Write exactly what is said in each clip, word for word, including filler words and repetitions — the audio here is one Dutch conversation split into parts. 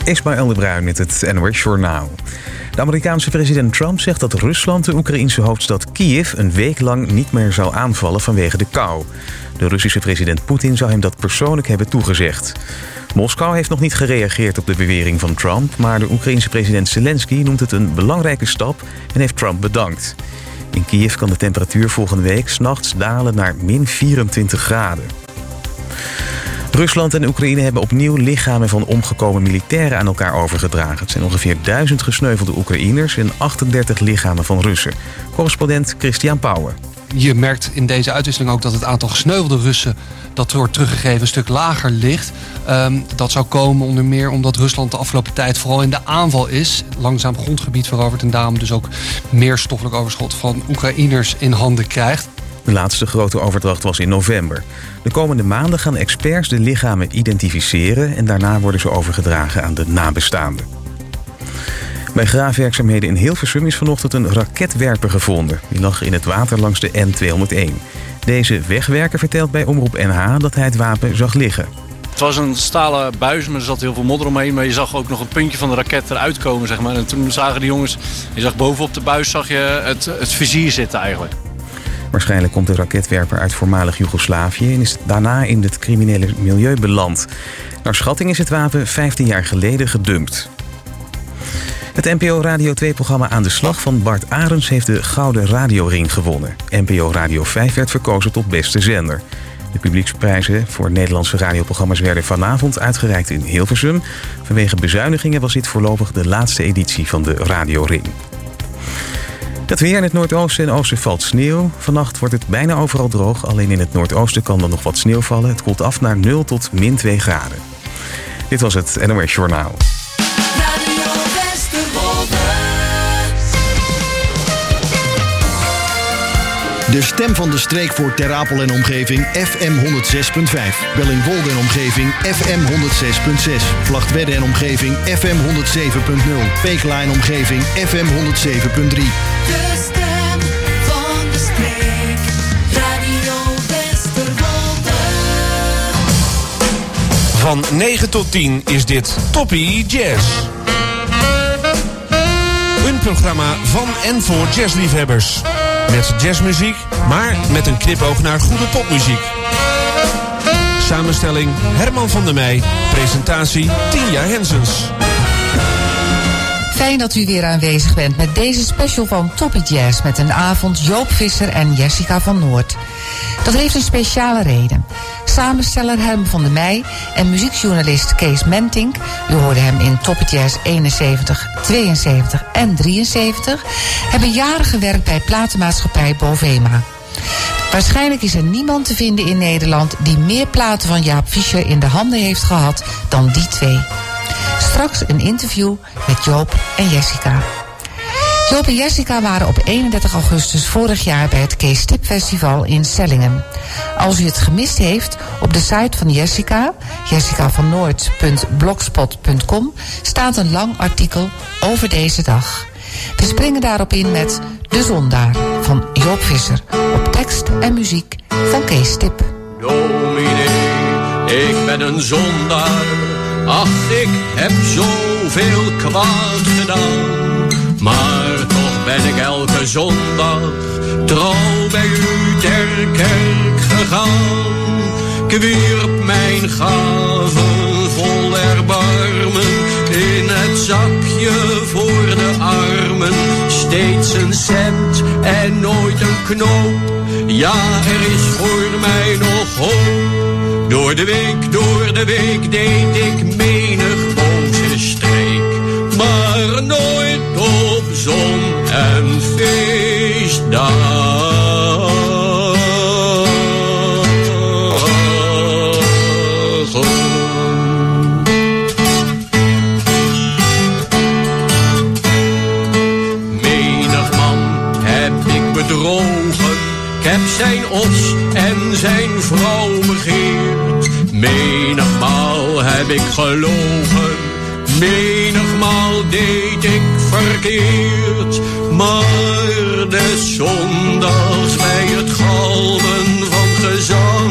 Ismaël de Bruin met het N O S Journaal. De Amerikaanse president Trump zegt dat Rusland de Oekraïense hoofdstad Kiev een week lang niet meer zou aanvallen vanwege de kou. De Russische president Poetin zou hem dat persoonlijk hebben toegezegd. Moskou heeft nog niet gereageerd op de bewering van Trump, maar de Oekraïense president Zelensky noemt het een belangrijke stap en heeft Trump bedankt. In Kiev kan de temperatuur volgende week 's nachts dalen naar min vierentwintig graden. Rusland en Oekraïne hebben opnieuw lichamen van omgekomen militairen aan elkaar overgedragen. Het zijn ongeveer duizend gesneuvelde Oekraïners en achtendertig lichamen van Russen. Correspondent Christian Pauwen. Je merkt in deze uitwisseling ook dat het aantal gesneuvelde Russen dat wordt teruggegeven een stuk lager ligt. Um, dat zou komen onder meer omdat Rusland de afgelopen tijd vooral in de aanval is. Langzaam grondgebied verovert en daarom dus ook meer stoffelijk overschot van Oekraïners in handen krijgt. De laatste grote overdracht was in november. De komende maanden gaan experts de lichamen identificeren en daarna worden ze overgedragen aan de nabestaanden. Bij graafwerkzaamheden in Hilversum is vanochtend een raketwerper gevonden. Die lag in het water langs de N tweehonderdéén. Deze wegwerker vertelt bij Omroep N H dat hij het wapen zag liggen. Het was een stalen buis, maar er zat heel veel modder omheen. Maar je zag ook nog een puntje van de raket eruit komen, zeg maar. En toen zagen de jongens, je zag bovenop de buis zag je het, het vizier zitten eigenlijk. Waarschijnlijk komt de raketwerper uit voormalig Joegoslavië en is daarna in het criminele milieu beland. Naar schatting is het wapen vijftien jaar geleden gedumpt. Het N P O Radio twee-programma Aan de Slag van Bart Arends heeft de Gouden Radioring gewonnen. N P O Radio vijf werd verkozen tot beste zender. De publieksprijzen voor Nederlandse radioprogramma's werden vanavond uitgereikt in Hilversum. Vanwege bezuinigingen was dit voorlopig de laatste editie van de Radioring. Het weer in het noordoosten en oosten valt sneeuw. Vannacht wordt het bijna overal droog. Alleen in het noordoosten kan er nog wat sneeuw vallen. Het koelt af naar nul tot min twee graden. Dit was het N O S Journaal. De stem van de streek voor Ter Apel en omgeving F M honderdzes punt vijf. Bellingwolde en omgeving F M honderdzes punt zes. Vlagtwedde en omgeving F M honderdzeven punt nul. Pekela en omgeving F M honderdzeven punt drie. De stem van de streek. Radio Westerwolde. Van negen tot tien is dit Toppie Jazz. Een programma van en voor jazzliefhebbers. Met jazzmuziek, maar met een knipoog naar goede popmuziek. Samenstelling Herman van der Meij. Presentatie Tinja Hensens. Fijn dat u weer aanwezig bent met deze special van Toppie Jazz met een avond Joop Visser en Jessica van Noord. Dat heeft een speciale reden. Samensteller Herman van der Meij en muziekjournalist Kees Mentink, u hoorde hem in Toppie Jazz eenenzeventig, tweeënzeventig en drieënzeventig, hebben jaren gewerkt bij platenmaatschappij Bovema. Waarschijnlijk is er niemand te vinden in Nederland die meer platen van Jaap Fischer in de handen heeft gehad dan die twee. Straks een interview met Joop en Jessica. Joop en Jessica waren op eenendertig augustus vorig jaar bij het Kees Stip Festival in Sellingen. Als u het gemist heeft, op de site van Jessica, jessica van noord punt blogspot punt com, staat een lang artikel over deze dag. We springen daarop in met De Zondaar van Joop Visser, op tekst en muziek van Kees Stip. Dominee, ik ben een zondaar, ach, ik heb zoveel kwaad gedaan. Maar toch ben ik elke zondag trouw bij u ter kerk gegaan. Ik wierp mijn gaven vol erbarmen in het zakje voor de armen. Steeds een cent en nooit een knoop. Ja, er is voor mij nog hoop. Door de week, door de week deed ik menig boze streek. Maar nooit op zon- en feestdag. Menig man heb ik bedrogen, ik heb zijn os en zijn vrouw begeerd. Menigmaal heb ik gelogen, menigmaal deed ik verkeerd. Maar des zondags bij het galmen van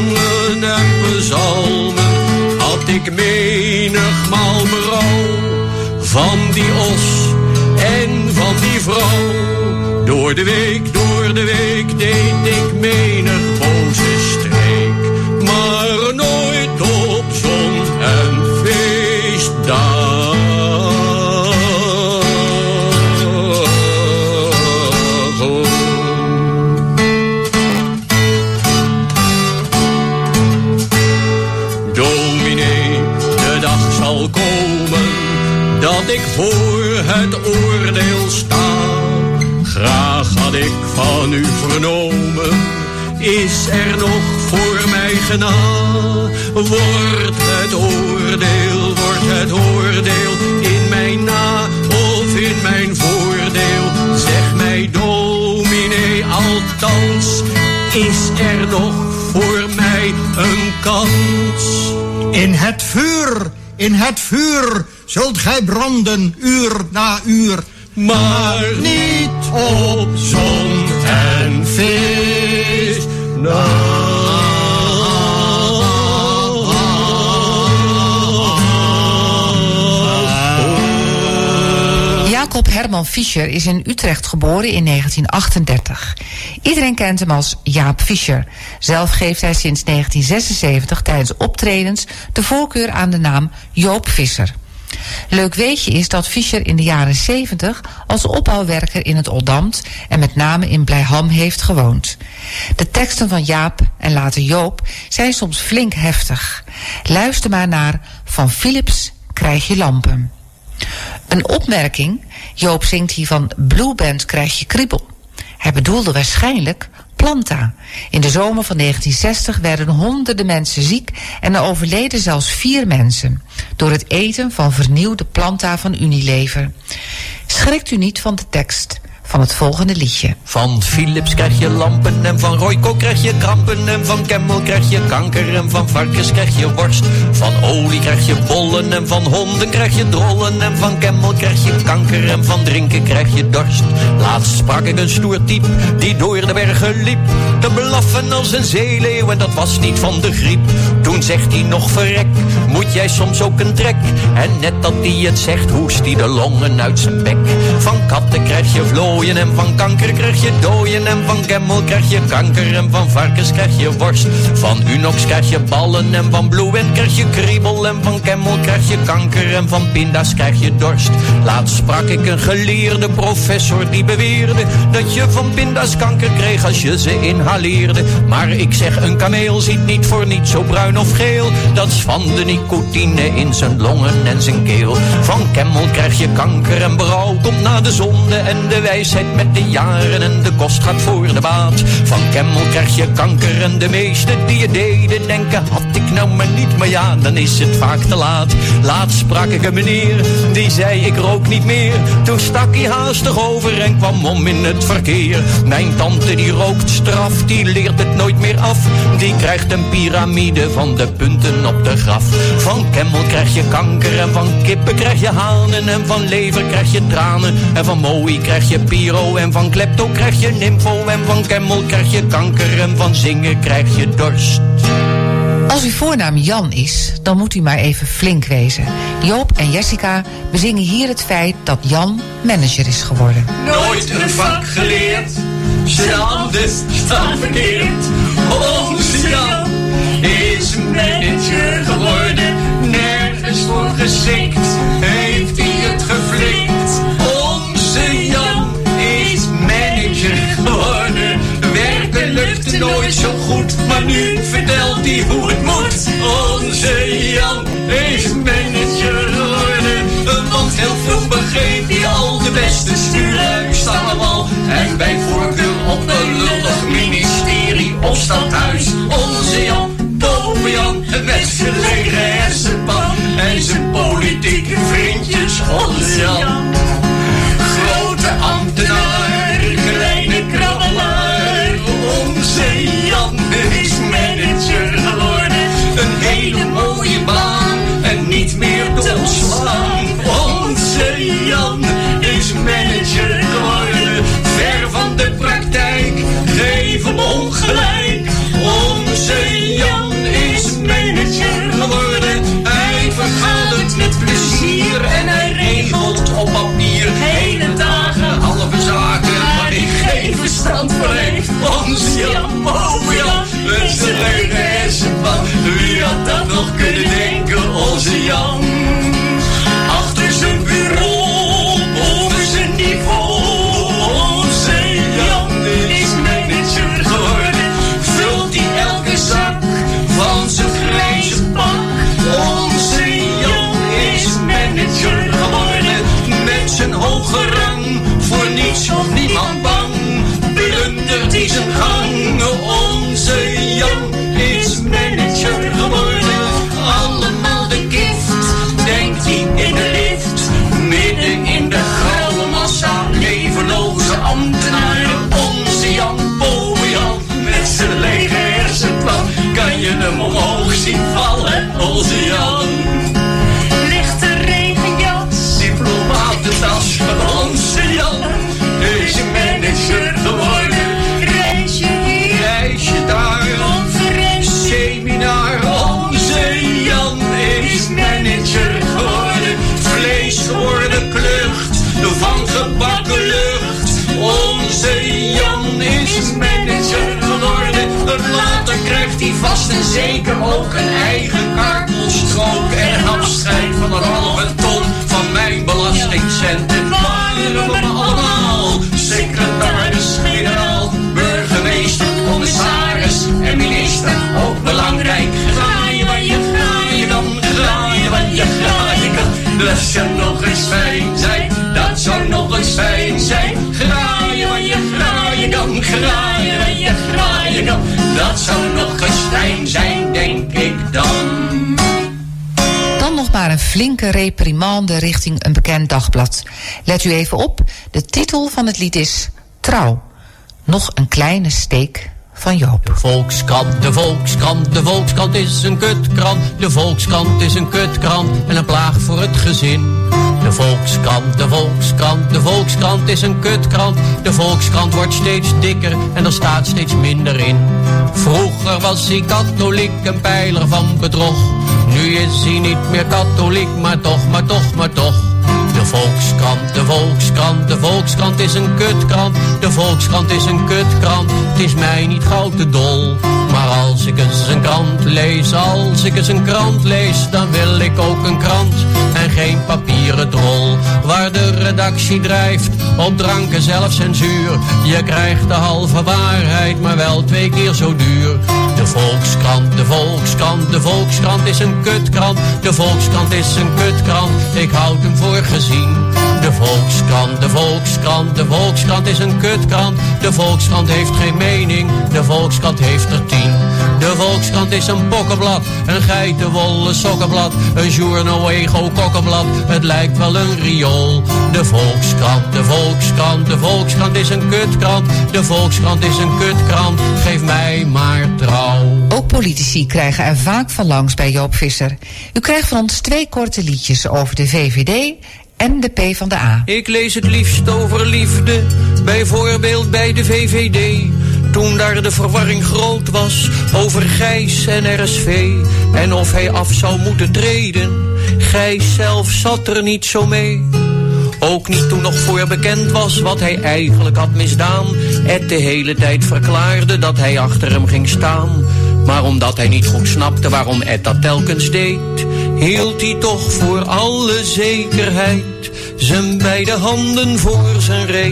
gezangen en psalmen had ik menigmaal berouw. van die os en van die vrouw. Door de week, door de week deed ik menig boze streek, maar nooit op zon en feestdag. Dominee, de dag zal komen dat ik voor het oordeel sta. Graag had ik van u vernomen, is er nog voor mij genade? Wordt het oordeel, wordt het oordeel in mijn na of in mijn voordeel? Zeg mij dominee, althans, is er nog voor mij een kans? In het vuur, in het vuur, zult gij branden uur na uur, maar niet op zon en feest. Jacob Herman Fischer is in Utrecht geboren in negentien achtendertig. Iedereen kent hem als Jaap Fischer. Zelf geeft hij sinds negentien zesenzeventig tijdens optredens de voorkeur aan de naam Joop Visser. Leuk weetje is dat Fischer in de jaren zeventig als opbouwwerker in het Oldambt en met name in Blijham heeft gewoond. De teksten van Jaap en later Joop zijn soms flink heftig. Luister maar naar Van Philips krijg je lampen. Een opmerking, Joop zingt hier van Blue Band krijg je kriebel. Hij bedoelde waarschijnlijk Planta. In de zomer van negentien zestig werden honderden mensen ziek en er overleden zelfs vier mensen door het eten van vernieuwde Planta van Unilever. Schrikt u niet van de tekst van het volgende liedje. Van Philips krijg je lampen en van Royco krijg je krampen en van Camel krijg je kanker en van varkens krijg je worst. Van olie krijg je bollen en van honden krijg je drollen en van Camel krijg je kanker en van drinken krijg je dorst. Laatst sprak ik een stoer type die door de bergen liep te blaffen als een zeeleeuw en dat was niet van de griep. Toen zegt hij nog verrek, moet jij soms ook een trek? En net dat hij het zegt hoest hij de longen uit zijn bek. Van katten krijg je vlooien en van kanker krijg je dooien en van Camel krijg je kanker en van varkens krijg je worst. Van Unox krijg je ballen en van Blue Band krijg je kriebel en van Camel krijg je kanker en van pinda's krijg je dorst. Laatst sprak ik een geleerde professor die beweerde dat je van pinda's kanker kreeg als je ze inhaleerde. Maar ik zeg, een kameel ziet niet voor niets zo bruin of geel, dat is van de nicotine in zijn longen en zijn keel. Van Camel krijg je kanker en berouw komt na de zonde en de wijsheid met de jaren en de kost gaat voor de baat. Van Camel krijg je kanker en de meesten die je deden denken, had ik nou maar niet, maar ja, dan is het vaak te laat. Laatst sprak ik een meneer, die zei ik rook niet meer. Toen stak hij haastig over en kwam om in het verkeer. Mijn tante die rookt straf, die leert het nooit meer af. Die krijgt een piramide van de punten op de graf. Van Camel krijg je kanker en van kippen krijg je hanen en van lever krijg je tranen en van mooi krijg je piro en van klepto krijg je nymfo en van Camel krijg je kanker en van zingen krijg je dorst. Als uw voornaam Jan is, dan moet u maar even flink wezen. Joop en Jessica bezingen hier het feit dat Jan manager is geworden. Nooit een vak geleerd, zijn handen staan verkeerd. Onze Jan is manager geworden, nergens voor geschikt, heeft hij het geflikt. Onze Jan is manager geworden, werken lukte nooit zo goed, maar nu vertelt hij hoe het moet. Onze Jan is manager geworden, want heel vroeg begreep hij al, de beste stuurlui staan aan wal. En bij voorkeur op een lullig ministerie of stadhuis. Onze Jan, boven Jan, met zijn lege hersenpan en zijn politieke vriendjes. Onze Jan, grote ambtenaar, kleine krabbelaar. Onze Jan is manager geworden, een hele mooie baan en niet meer te ontslaan. Onze Jan is manager geworden, ver van de praktijk, geef hem ongelijk. Onze Jan is manager geworden, hij vergaat het met plezier en hij regelt stond op papier. Hele dagen, halve zaken, waar ik geen verstand van heeft. Onze Jan, oh Jan, met zijn leuke hersenpan. Wie had dat nog kunnen denken, onze Jan? Achter zijn bureau, boven zijn niveau. Onze Jan is manager geworden. Vult hij elke zak van zijn grijze pak. Onze Jan is manager geworden. Met zijn hoge rang, voor niets of niemand bang. Blundert hij zijn gang. Onze Jan is manager geworden. Allemaal de gift, denkt hij in de lift. Midden in de grauwe massa, levenloze ambtenaren. Onze Jan, Bojan, met zijn lege hersenpan. Kan je hem omhoog zien vallen, onze Jan? Lichte regenjas, diplomatentas van onze Jan. Is een manager geworden. Reisje hier, reisje daar, conferentie, seminar. Onze Jan is manager geworden. Vleeshoorde klucht van gebakken lucht. Onze Jan is manager geworden. Later krijgt hij vast en zeker ook een eigen kartelstrook. En afscheid van een halve ton van mijn belastingcenten. Waren we allemaal secretaris-generaal, burgemeester, commissaris en minister. Ook belangrijk. Graaien wat je graaien kan, graaien wat je graaien kan. Dat zou nog eens fijn zijn, dat zou nog eens fijn zijn. Graaien wat je graaien kan, graaien wat je graaien kan. Dat zou nog eens fijn zijn, denk ik dan. Dan nog maar een flinke reprimande richting een bekend dagblad. Let u even op, de titel van het lied is Trouw. Nog een kleine steek van Joop. De Volkskrant, de Volkskrant, de Volkskrant is een kutkrant. De Volkskrant is een kutkrant en een plaag voor het gezin. De Volkskrant, de Volkskrant, de Volkskrant is een kutkrant. De Volkskrant wordt steeds dikker en er staat steeds minder in. Vroeger was hij katholiek, een pijler van bedrog. Nu is hij niet meer katholiek, maar toch, maar toch, maar toch. De Volkskrant, de Volkskrant, de Volkskrant is een kutkrant. De Volkskrant is een kutkrant, het is mij niet gauw te dol. Maar als ik eens een krant lees, als ik eens een krant lees, dan wil ik ook een krant en geen papieren drol. Waar de redactie drijft op drank en zelfcensuur. Je krijgt de halve waarheid, maar wel twee keer zo duur. De Volkskrant, de Volkskrant, de Volkskrant is een kutkrant. De Volkskrant is een kutkrant, ik houd hem voor gezien. De Volkskrant, de Volkskrant, de Volkskrant is een kutkrant. De Volkskrant heeft geen mening, de Volkskrant heeft er tien. De Volkskrant is een pokkenblad, een geitenwolle sokkenblad. Een journo-ego kokkenblad, het lijkt wel een riool. De Volkskrant, de Volkskrant, de Volkskrant is een kutkrant. De Volkskrant is een kutkrant, geef mij maar trouw. Ook politici krijgen er vaak van langs bij Joop Visser. U krijgt van ons twee korte liedjes over de V V D en de P van de A. Ik lees het liefst over liefde, bijvoorbeeld bij de V V D. Toen daar de verwarring groot was over Gijs en R S V en of hij af zou moeten treden. Gijs zelf zat er niet zo mee. Ook niet toen nog voor bekend was wat hij eigenlijk had misdaan. Ed de hele tijd verklaarde dat hij achter hem ging staan. Maar omdat hij niet goed snapte waarom Ed dat telkens deed, hield hij toch voor alle zekerheid zijn beide handen voor zijn reet.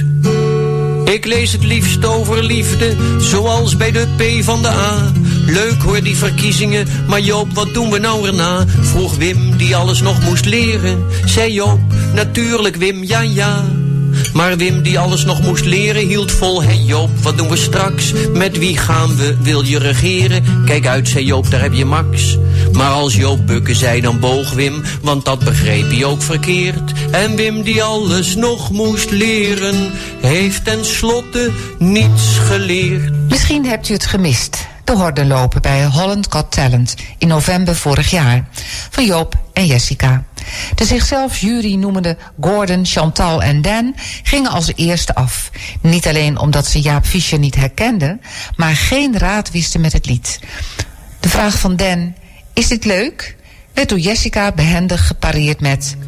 Ik lees het liefst over liefde, zoals bij de P van de A. Leuk hoor die verkiezingen, maar Joop, wat doen we nou erna? Vroeg Wim, die alles nog moest leren. Zei Joop, natuurlijk Wim, ja ja. Maar Wim, die alles nog moest leren, hield vol. Hé hey Joop, wat doen we straks? Met wie gaan we? Wil je regeren? Kijk uit, zei Joop, daar heb je Max. Maar als Joop bukken zei, dan boog Wim, want dat begreep hij ook verkeerd. En Wim, die alles nog moest leren, heeft tenslotte niets geleerd. Misschien hebt u het gemist. De horden lopen bij Holland Got Talent in november vorig jaar. Van Joop en Jessica. De zichzelf jury noemende Gordon, Chantal en Dan gingen als eerste af. Niet alleen omdat ze Jaap Fischer niet herkenden, maar geen raad wisten met het lied. De vraag van Dan, is dit leuk? Werd door Jessica behendig gepareerd met,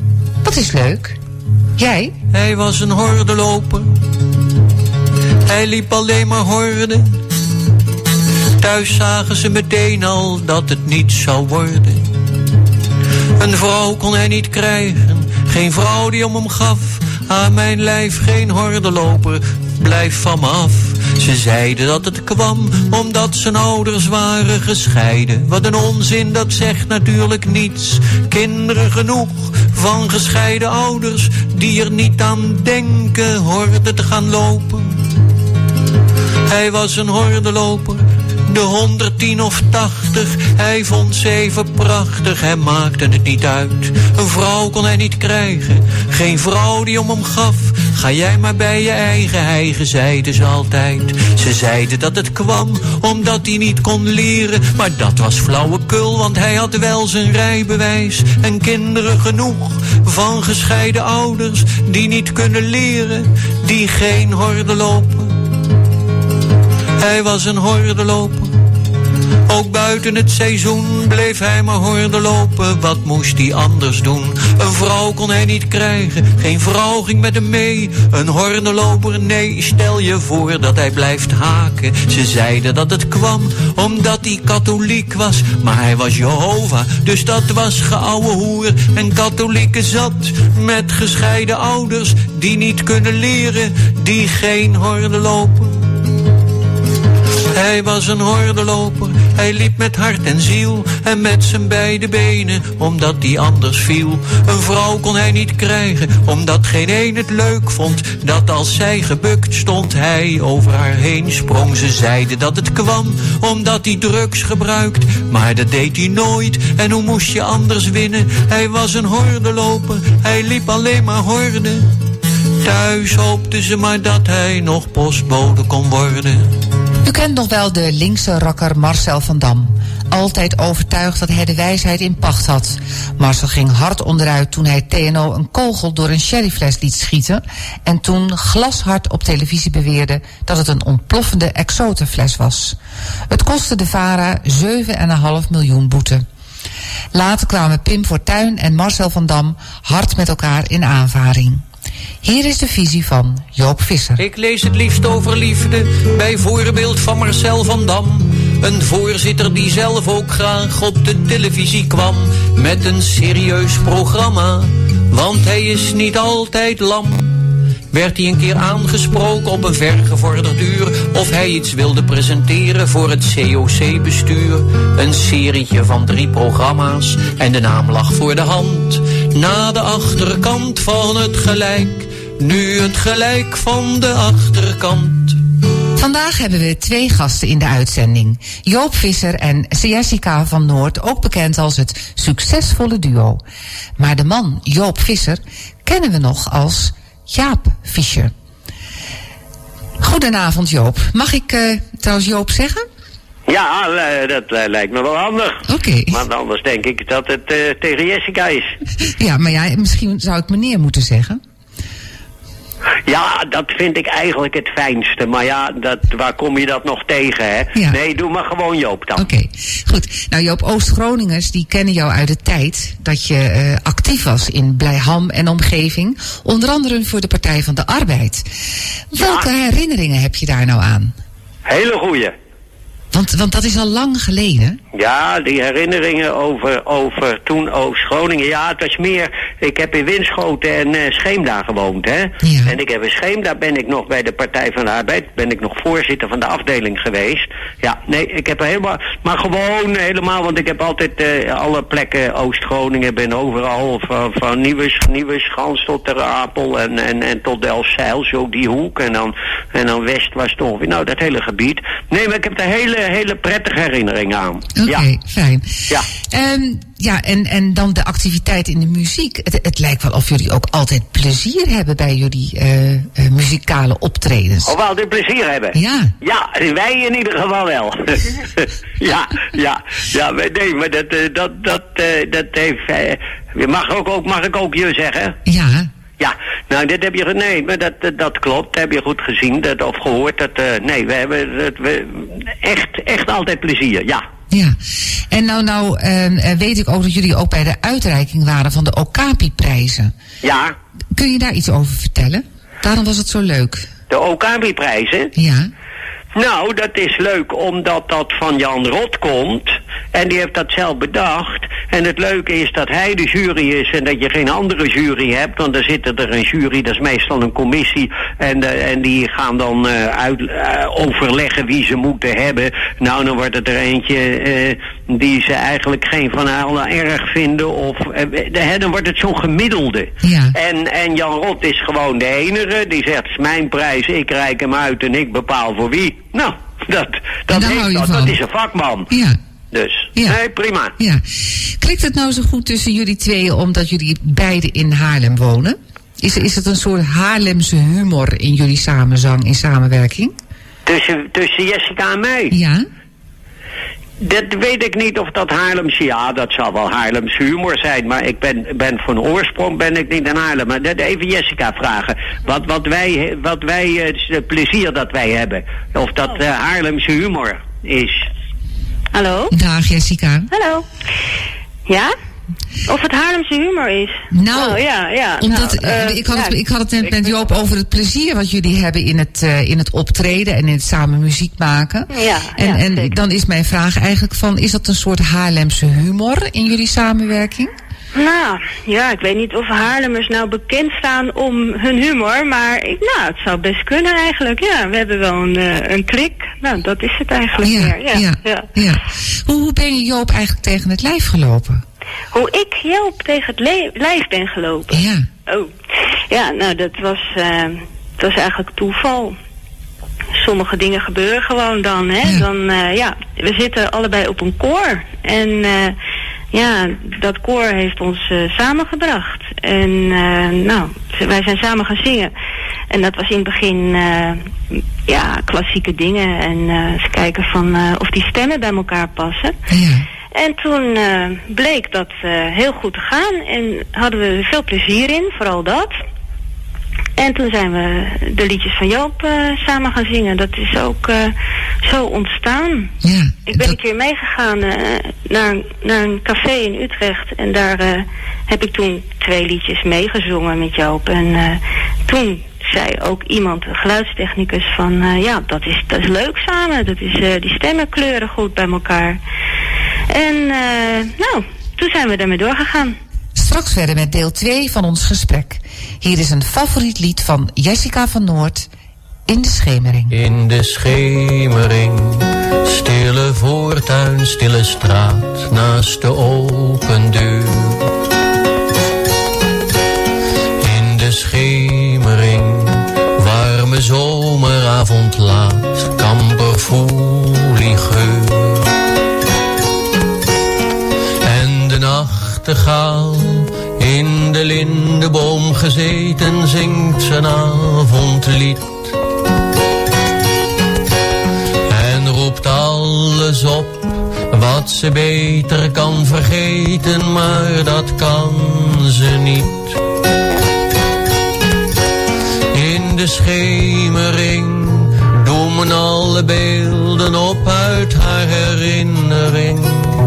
Dat is leuk. Jij? Hij was een hordenloper. Hij liep alleen maar horden. Thuis zagen ze meteen al dat het niet zou worden. Een vrouw kon hij niet krijgen, geen vrouw die om hem gaf. Aan mijn lijf geen hordenloper, blijf van me af. Ze zeiden dat het kwam omdat zijn ouders waren gescheiden. Wat een onzin, dat zegt natuurlijk niets. Kinderen genoeg van gescheiden ouders die er niet aan denken horden te gaan lopen. Hij was een hordenloper, de honderdtien of tachtig, hij vond ze even prachtig, hij maakte het niet uit. Een vrouw kon hij niet krijgen, geen vrouw die om hem gaf. Ga jij maar bij je eigen hijgen, zeiden ze altijd. Ze zeiden dat het kwam omdat hij niet kon leren, maar dat was flauwekul, want hij had wel zijn rijbewijs. En kinderen genoeg van gescheiden ouders die niet kunnen leren, die geen horden lopen. Hij was een hordenloper. Ook buiten het seizoen bleef hij maar horden lopen. Wat moest hij anders doen? Een vrouw kon hij niet krijgen, geen vrouw ging met hem mee. Een hordenloper, nee, stel je voor dat hij blijft haken. Ze zeiden dat het kwam omdat hij katholiek was, maar hij was Jehovah, dus dat was geouwe hoer. En katholieken zat met gescheiden ouders die niet kunnen leren, die geen horden lopen. Hij was een hordenloper, hij liep met hart en ziel en met zijn beide benen, omdat hij anders viel. Een vrouw kon hij niet krijgen, omdat geen een het leuk vond, dat als zij gebukt stond, hij over haar heen sprong. Ze zeiden dat het kwam, omdat hij drugs gebruikt, maar dat deed hij nooit. En hoe moest je anders winnen? Hij was een hordenloper, hij liep alleen maar horden. Thuis hoopten ze maar dat hij nog postbode kon worden. U kent nog wel de linkse rakker Marcel van Dam. Altijd overtuigd dat hij de wijsheid in pacht had. Marcel ging hard onderuit toen hij T N O een kogel door een sherryfles liet schieten en toen glashard op televisie beweerde dat het een ontploffende exotenfles was. Het kostte de VARA zeven komma vijf miljoen boete. Later kwamen Pim Fortuyn en Marcel van Dam hard met elkaar in aanvaring. Hier is de visie van Joop Visser. Ik lees het liefst over liefde, bij voorbeeld van Marcel van Dam. Een voorzitter die zelf ook graag op de televisie kwam met een serieus programma, want hij is niet altijd lam. Werd hij een keer aangesproken op een vergevorderd uur of hij iets wilde presenteren voor het C O C-bestuur. Een serietje van drie programma's en de naam lag voor de hand. Na de achterkant van het gelijk, nu het gelijk van de achterkant. Vandaag hebben we twee gasten in de uitzending. Joop Visser en Jessica van Noord, ook bekend als het succesvolle duo. Maar de man Joop Visser kennen we nog als Jaap Fischer. Goedenavond Joop. Mag ik uh, trouwens Joop zeggen? Ja, uh, dat uh, lijkt me wel handig. Oké. Okay. Want anders denk ik dat het uh, tegen Jessica is. Ja, maar ja, misschien zou ik meneer moeten zeggen. Ja, dat vind ik eigenlijk het fijnste. Maar ja, dat, waar kom je dat nog tegen, hè? Ja. Nee, doe maar gewoon Joop dan. Oké, okay, goed. Nou Joop, Oost-Groningers die kennen jou uit de tijd dat je uh, actief was in Blijham en omgeving. Onder andere voor de Partij van de Arbeid. Welke ja. herinneringen heb je daar nou aan? Hele goeie. Want, want dat is al lang geleden. Ja, die herinneringen over, over toen Oost-Groningen. Ja, het was meer. Ik heb in Winschoten en uh, Scheemda gewoond, hè. Ja. En ik heb in Scheemda ben ik nog bij de Partij van de Arbeid. Ben ik nog voorzitter van de afdeling geweest. Ja, nee, ik heb helemaal. Maar gewoon helemaal, want ik heb altijd uh, alle plekken Oost-Groningen. Ben overal van, van Nieuwe, Nieuwe Schans tot Ter Apel en, en, en tot Delfzijl, zo die hoek. En dan, en dan West was het ongeveer. Nou, dat hele gebied. Nee, maar ik heb er hele, hele prettige herinneringen aan. Oké, okay, ja. Fijn. Ja, um, ja en, en dan de activiteit in de muziek. Het, het lijkt wel of jullie ook altijd plezier hebben bij jullie uh, uh, muzikale optredens. Of we altijd plezier hebben? Ja. Ja, wij in ieder geval wel. ja, ja, ja, nee, maar dat, uh, dat, dat, uh, dat heeft... Uh, mag, ook, ook, mag ik ook je zeggen? Ja. Ja, nou, dat heb je, nee, maar dat, dat klopt, dat heb je goed gezien, dat, of gehoord, dat, uh, nee, we hebben, dat, we, echt, echt altijd plezier, ja. Ja, en nou, nou uh, weet ik ook dat jullie ook bij de uitreiking waren van de Okapi-prijzen. Ja. Kun je daar iets over vertellen? Daarom was het zo leuk. De Okapi-prijzen? Ja. Nou, dat is leuk omdat dat van Jan Rot komt. En die heeft dat zelf bedacht. En het leuke is dat hij de jury is en dat je geen andere jury hebt. Want dan zit er een jury, dat is meestal een commissie. En, uh, en die gaan dan uh, uit, uh, overleggen wie ze moeten hebben. Nou, dan wordt het er eentje uh, die ze eigenlijk geen van allen erg vinden. Of, uh, dan wordt het zo'n gemiddelde. Ja. En, en Jan Rot is gewoon de enige. Die zegt, het is mijn prijs, ik reik hem uit en ik bepaal voor wie. Nou, dat, dat, heeft dat, dat is een vakman. Ja. Dus, ja. nee, prima. Ja. Klikt het nou zo goed tussen jullie tweeën omdat jullie beiden in Haarlem wonen? Is, is het een soort Haarlemse humor in jullie samenzang, in samenwerking? Tussen, tussen Jessica en mij? Ja. Dat weet ik niet of dat Haarlems... Ja, dat zal wel Haarlems humor zijn. Maar ik ben, ben van oorsprong ben ik niet in Haarlem. Maar dat even Jessica vragen. Wat, wat wij, wat wij het plezier dat wij hebben. Of dat uh, Haarlems humor is. Hallo? Dag Jessica. Hallo. Ja? Of het Haarlemse humor is? Nou, oh, ja, ja. Omdat, nou, uh, ik, had het, ja. ik had het net met Joop over het plezier wat jullie hebben in het, uh, in het optreden en in het samen muziek maken. Ja, en ja, en zeker. dan is mijn vraag eigenlijk van, is dat een soort Haarlemse humor in jullie samenwerking? Nou, ja, ik weet niet of Haarlemmers nou bekend staan om hun humor, maar ik, nou, het zou best kunnen eigenlijk, ja. We hebben wel een, uh, een klik, nou, dat is het eigenlijk Ja, meer, ja. ja, ja. ja. Hoe, hoe ben je Joop eigenlijk tegen het lijf gelopen? Hoe ik Joop tegen het le- lijf ben gelopen? Ja. Oh, ja, nou, dat was, uh, dat was eigenlijk toeval. Sommige dingen gebeuren gewoon dan, hè. Ja. Dan, uh, ja, we zitten allebei op een koor. En uh, ja, dat koor heeft ons uh, samengebracht. En uh, nou, wij zijn samen gaan zingen. En dat was in het begin, uh, ja, klassieke dingen. En uh, eens kijken van uh, of die stemmen bij elkaar passen. Ja. En toen uh, bleek dat uh, heel goed te gaan. En hadden we er veel plezier in, vooral dat. En toen zijn we de liedjes van Joop uh, samen gaan zingen. Dat is ook uh, zo ontstaan. Ja, ik ben dat... een keer meegegaan uh, naar, naar een café in Utrecht. En daar uh, heb ik toen twee liedjes meegezongen met Joop. En uh, toen zei ook iemand, een geluidstechnicus, van uh, ja, dat is, dat is leuk samen. Dat is, uh, die stemmen kleuren goed bij elkaar. En uh, nou, toen zijn we daarmee doorgegaan. Straks verder met deel twee van ons gesprek. Hier is een favoriet lied van Jessica van Noord, In de Schemering. In de schemering, stille voortuin, stille straat, naast de open deur. In de schemering, warme zomeravond laat, kamperfoelie geur. En de nachtegaal, in de lindeboom gezeten, zingt zijn avondlied. En roept alles op wat ze beter kan vergeten, maar dat kan ze niet. In de schemering doemen alle beelden op uit haar herinnering.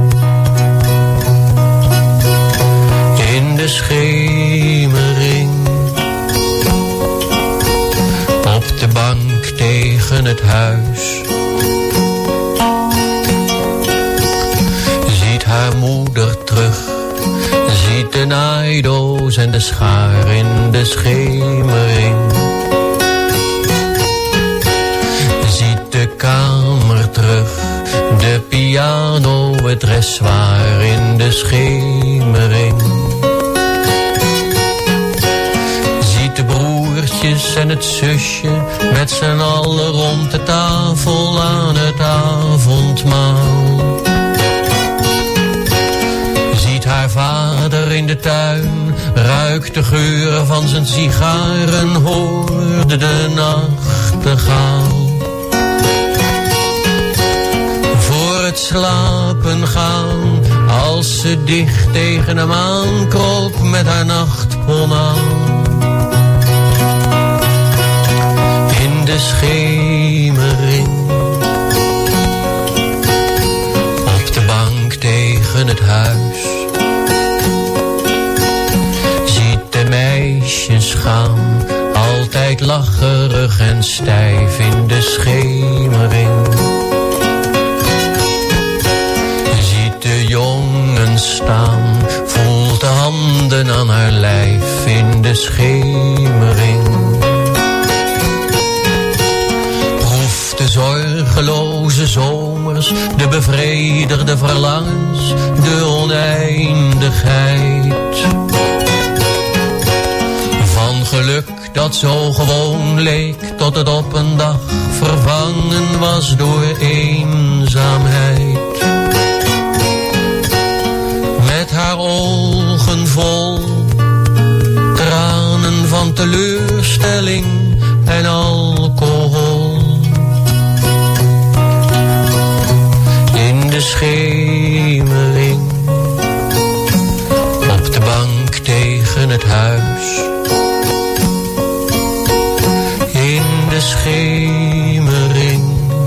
In de schemering, op de bank tegen het huis, ziet haar moeder terug, ziet de naaidoos en de schaar in de schemering. Ziet de kamer terug, de piano, het dressoir in de schemering. Ziet de broertjes en het zusje met z'n allen rond de tafel aan het avondmaal. Ziet haar vader in de tuin, ruikt de geuren van zijn sigaren, hoorde de nachtegaal. Voor het slapen gaan, als ze dicht tegen hem aankroop met haar nachtpon aan. In de schemering, op de staan, altijd lacherig en stijf in de schemering. Ziet de jongen staan, voelt de handen aan haar lijf in de schemering. Proeft de zorgeloze zomers, de bevredigde verlangens, de oneindigheid. Van geluk dat zo gewoon leek, tot het op een dag vervangen was door eenzaamheid. Met haar ogen vol tranen van teleurstelling en alcohol. In de schemering, op de bank tegen het huis. In de schemering,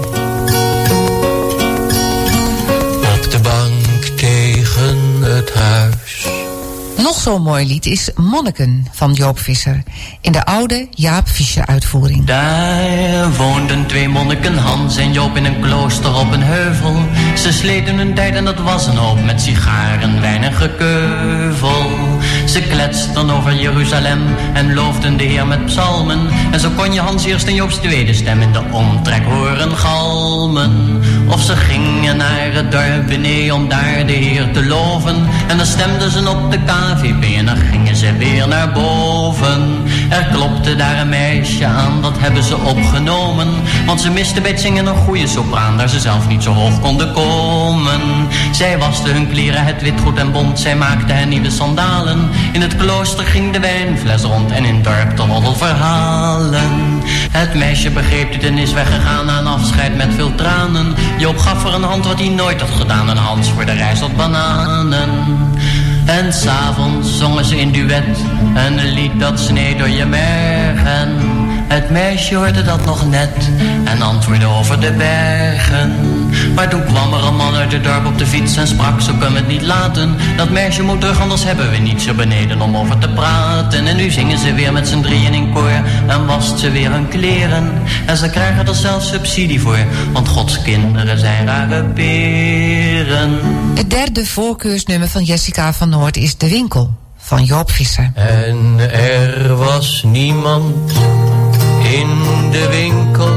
op de bank tegen het huis. Nog zo'n mooi lied is Monniken van Joop Visser in de oude Jaap Visser uitvoering. Daar woonden twee monniken, Hans en Joop, in een klooster op een heuvel. Ze sleten hun tijd en dat was een hoop met sigaren, wijn en gekeuvel. Ze kletsten over Jeruzalem en loofden de Heer met psalmen. En zo kon je Hans eerst en Joop's tweede stem in de omtrek horen galmen. Of ze gingen naar het dorp beneden om daar de Heer te loven. En dan stemden ze op de K V B en dan gingen ze weer naar boven. Er klopte daar een meisje aan, dat hebben ze opgenomen. Want ze misten bij het zingen een goede sopraan, daar ze zelf niet zo hoog konden komen. Zij waste hun kleren, het wit goed en bont, zij maakte hen nieuwe sandalen. In het klooster ging de wijnfles rond en in het dorp de roddelverhalen. Het meisje begreep dit en is weggegaan na een afscheid met veel tranen. Joop gaf er een hand wat hij nooit had gedaan, en Hans voor de reis tot bananen. En s'avonds zongen ze in duet een lied dat sneed door je mergen. Het meisje hoorde dat nog net en antwoordde over de bergen. Maar toen kwam er een man uit het dorp op de fiets en sprak: zo kunnen we het niet laten. Dat meisje moet terug, anders hebben we niets er beneden om over te praten. En nu zingen ze weer met z'n drieën in koor en wast ze weer hun kleren. En ze krijgen er zelfs subsidie voor, want Gods kinderen zijn rare peren. Het derde voorkeursnummer van Jessica van Noord is De Winkel van Joop Visser. En er was niemand in de winkel.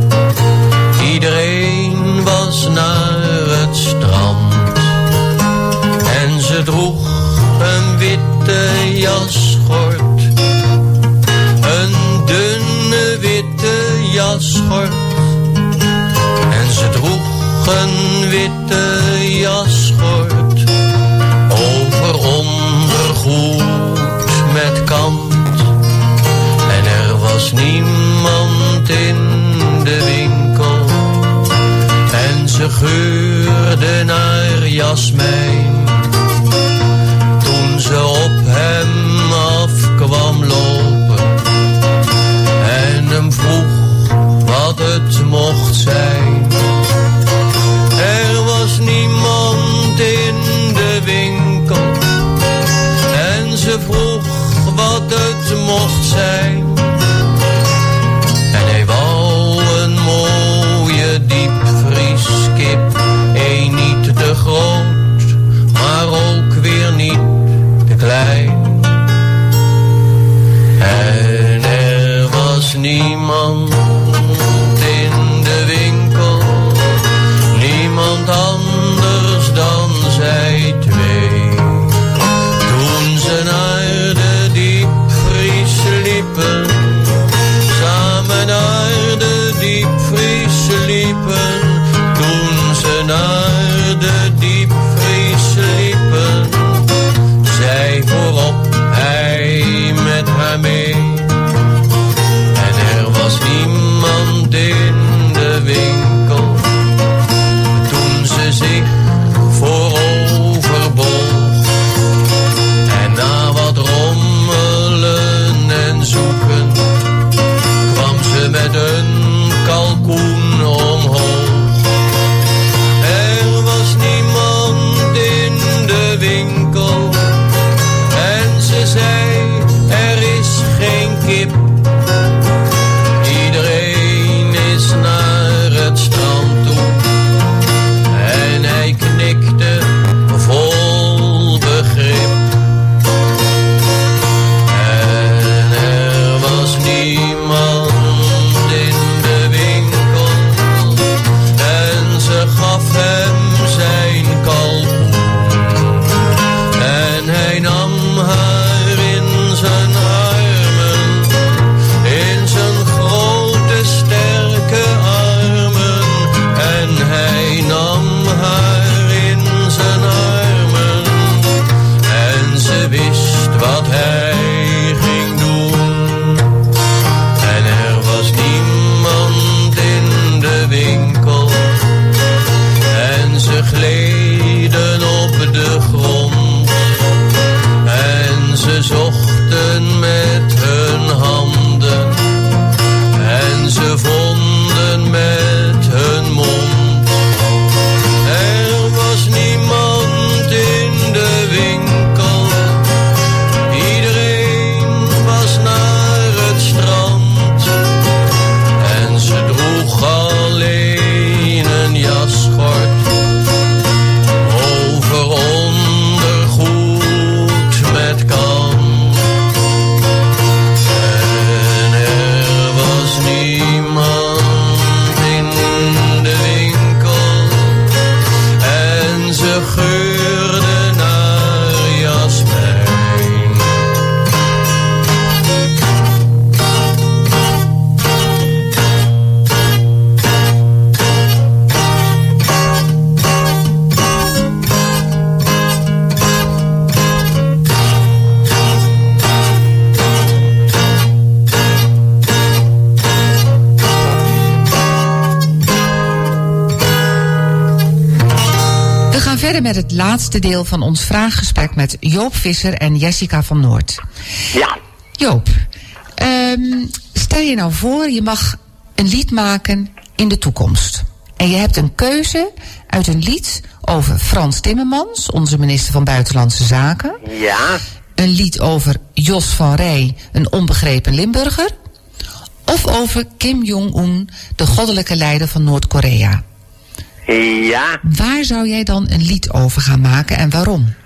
Iedereen was naar het strand. En ze droeg een witte jasschort. Een dunne witte jasschort. En ze droeg een witte jasschort. Over ondergoed met kant. En er was niemand in de winkel. En ze geurde naar jasmijn. Toen ze op hem afkwam lopen. En hem vroeg wat het mocht zijn. Er was niemand in de winkel. En ze vroeg wat het mocht zijn. En hij wou een mooie diepvrieskip. Eén niet te groot, maar ook weer niet te klein. En er was niemand in de winkel. Niemand anders dan zij twee. Toen ze naar de diepvries liepen. Samen naar de diepvries liepen. Toen ze naar de diepvries liepen. Zij voorop, hij met haar mee. En er was niemand in de winkel. Toen ze zich vooroverboog. En na wat rommelen en zoeken. Kwam ze met een kalkoen omhoog. Er was niemand in de winkel. En ze zei, er is geen kip. Iedereen is naar het strand toe. En hij knikte vol begrip. En er was niemand in de winkel. En ze gaf hem zijn kalkoen. En hij nam haar in zijn armen, in zijn grote sterke armen. En hij nam haar in zijn armen. En ze wist wat hij ging doen. En er was niemand in de winkel. En ze gleden op de grond. En ze zochten met hun handen. En ze vonden met hun mond. Er was niemand in de winkel. Iedereen was naar het strand. En ze droeg alleen een jasschort over ondergoed met kant. En er was niemand in de winkel. En ze geurde naar jasmijn. We gaan verder met het laatste deel van ons vraaggesprek met Joop Visser en Jessica van Noord. Ja. Joop, um, stel je nou voor, je mag een lied maken in de toekomst. En je hebt een keuze uit een lied over Frans Timmermans, onze minister van Buitenlandse Zaken. Ja. Een lied over Jos van Rij, een onbegrepen Limburger. Of over Kim Jong-un, de goddelijke leider van Noord-Korea. Ja. Waar zou jij dan een lied over gaan maken en waarom?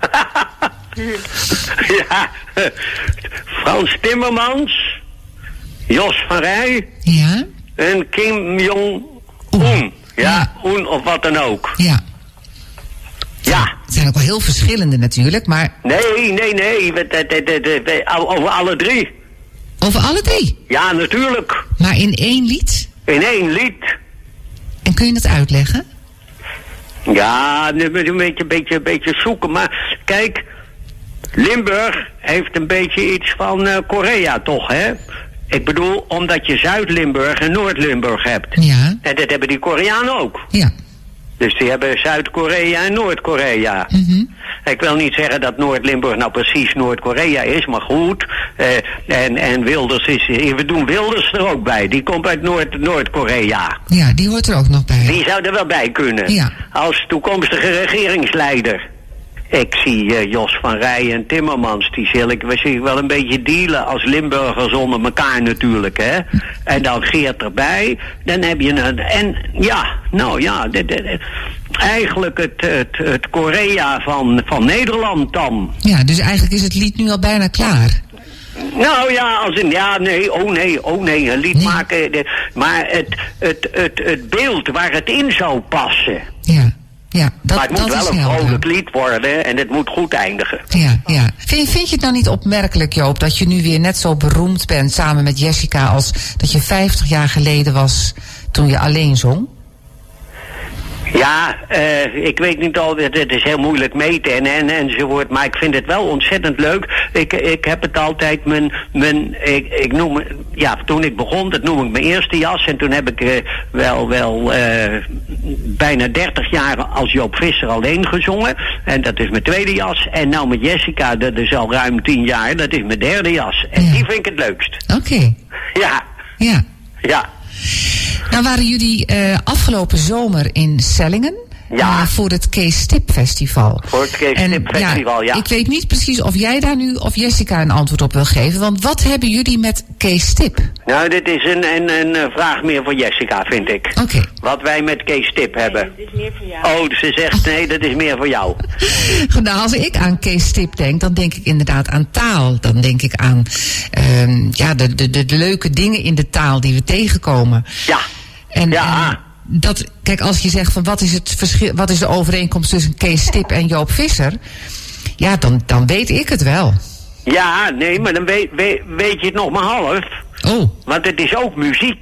Ja. Frans Timmermans, Jos van Rij. Ja. En Kim Jong-un. Ja, ja. Un of wat dan ook. Ja. Ja. Het zijn ook wel heel verschillende natuurlijk, maar... Nee, nee, nee. We, we, we, we, over alle drie. Over alle drie? Ja, natuurlijk. Maar in één lied? In één lied. En kun je dat uitleggen? Ja, een beetje, beetje, beetje zoeken. Maar kijk, Limburg heeft een beetje iets van uh, Korea toch, hè? Ik bedoel, omdat je Zuid-Limburg en Noord-Limburg hebt. Ja. En dat hebben die Koreanen ook. Ja. Dus die hebben Zuid-Korea en Noord-Korea. Mm-hmm. Ik wil niet zeggen dat Noord-Limburg nou precies Noord-Korea is, maar goed. Uh, en, en Wilders is... We doen Wilders er ook bij. Die komt uit Noord- Noord-Korea. Ja, die hoort er ook nog bij. Die zou er wel bij kunnen. Ja. Als toekomstige regeringsleider. Ik zie uh, Jos van Rij en Timmermans, die zie ik, we zien wel een beetje dealen als Limburgers onder elkaar natuurlijk, hè. En dan Geert erbij, dan heb je een... En ja, nou ja, de, de, de, eigenlijk het, het, het Korea van, van Nederland dan. Ja, dus eigenlijk is het lied nu al bijna klaar. Nou ja, als een, ja, nee, oh nee, oh nee, een lied nee. maken, de, maar het, het, het, het beeld waar het in zou passen. Ja. Ja, dat, maar het moet wel een vrolijk lied worden en het moet goed eindigen. Ja, ja. Vind, vind je het nou niet opmerkelijk, Joop, dat je nu weer net zo beroemd bent samen met Jessica als dat je vijftig jaar geleden was toen je alleen zong? Ja, uh, ik weet niet al, het is heel moeilijk meten en, en, enzovoort, maar ik vind het wel ontzettend leuk. Ik, ik heb het altijd, mijn, mijn ik, ik noem, ja, toen ik begon, dat noem ik mijn eerste jas. En toen heb ik uh, wel, wel uh, bijna dertig jaar als Joop Visser alleen gezongen. En dat is mijn tweede jas. En nou met Jessica, dat is al ruim tien jaar, dat is mijn derde jas. En ja. die vind ik het leukst. Oké. Okay. Ja. Ja. Ja. Nou waren jullie uh, afgelopen zomer in Sellingen. Ja. Uh, voor het Kees Stip Festival. Voor het Kees Stip Festival, ja, ja. Ik weet niet precies of jij daar nu, of Jessica een antwoord op wil geven. Want wat hebben jullie met Kees Stip? Nou, dit is een, een, een vraag meer voor Jessica, vind ik. Oké. Okay. Wat wij met Kees Stip hebben. Nee, dat is meer voor jou. Oh, ze zegt nee, dat is meer voor jou. Nou, als ik aan Kees Stip denk, dan denk ik inderdaad aan taal. Dan denk ik aan uh, ja, de, de, de, de leuke dingen in de taal die we tegenkomen. Ja. En, ja. En dat, kijk, als je zegt van wat is het verschil, wat is de overeenkomst tussen Kees Stip en Joop Visser? Ja, dan, dan weet ik het wel. Ja, nee, maar dan weet, weet, weet je het nog maar half. Oh. Want het is ook muziek.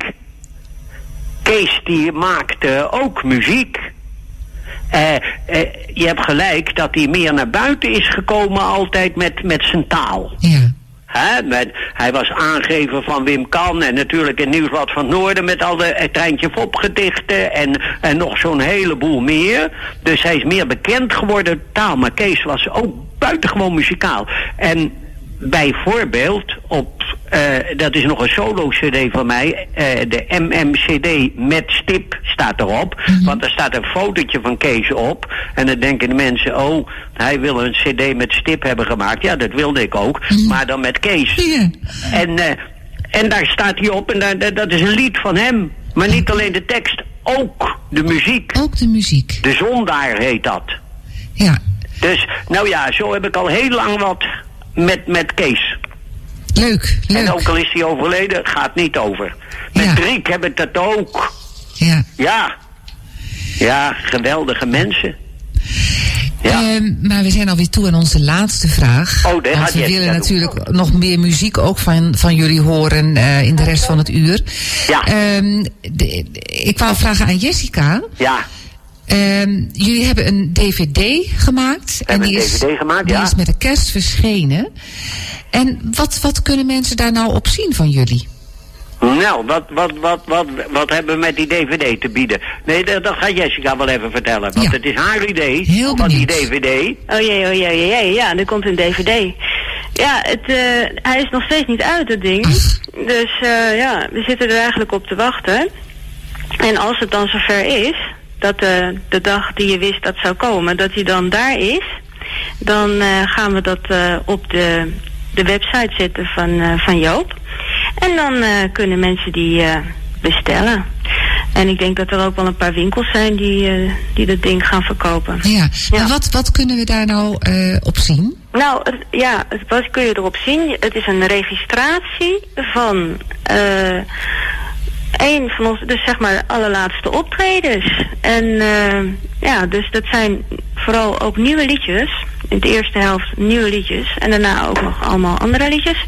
Kees die maakte ook muziek. Uh, uh, je hebt gelijk dat hij meer naar buiten is gekomen altijd met, met zijn taal. Ja. He, met, hij was aangever van Wim Kan en natuurlijk in Nieuwsblad van het Noorden met al de uh, Treintje Fop gedichten en, en nog zo'n heleboel meer. Dus hij is meer bekend geworden taal, maar Kees was ook buitengewoon muzikaal. En bijvoorbeeld op, uh, dat is nog een solo-cd van mij, uh, de M M C D met Stip staat erop. Mm-hmm. Want er staat een fotootje van Kees op. En dan denken de mensen, oh, hij wil een cd met Stip hebben gemaakt. Ja, dat wilde ik ook, mm-hmm. maar dan met Kees. Yeah. En, uh, en daar staat hij op en daar, dat is een lied van hem. Maar niet alleen de tekst, ook de muziek. Ook de muziek. De Zondaar heet dat. Ja. Dus, nou ja, zo heb ik al heel lang wat met, met Kees. Leuk, leuk. En ook al is hij overleden, gaat niet over. Met ja. Riek heb ik dat ook. Ja. Ja. Ja, geweldige mensen. Ja. Um, maar we zijn alweer toe aan onze laatste vraag. Oh, dat Want we had willen je natuurlijk doen. nog meer muziek ook van, van jullie horen uh, in de rest van het uur. Ja. Um, de, ik wou vragen aan Jessica. Ja. Um, jullie hebben een D V D gemaakt. We en die, is, D V D gemaakt, die ja. is met de kerst verschenen. En wat, wat kunnen mensen daar nou op zien van jullie? Nou, wat, wat, wat, wat, wat hebben we met die D V D te bieden? Nee, dat, dat gaat Jessica wel even vertellen. Want ja. het is haar idee Heel van die benieuwd. D V D. Oh jee, oh jee, oh jee, ja, er komt een D V D. Ja, het, uh, hij is nog steeds niet uit, het ding. Ach. Dus uh, ja, we zitten er eigenlijk op te wachten. En als het dan zover is, dat uh, de dag die je wist dat zou komen, dat hij dan daar is, dan uh, gaan we dat uh, op de, de website zetten van, uh, van Joop. En dan uh, kunnen mensen die uh, bestellen. En ik denk dat er ook wel een paar winkels zijn die, uh, die dat ding gaan verkopen. Ja, ja. En wat, wat kunnen we daar nou uh, op zien? Nou, het, ja, het, wat kun je erop zien? Het is een registratie van Uh, een van onze, dus zeg maar, de allerlaatste optredens. En uh, ja, dus dat zijn vooral ook nieuwe liedjes. In de eerste helft nieuwe liedjes. En daarna ook nog allemaal andere liedjes.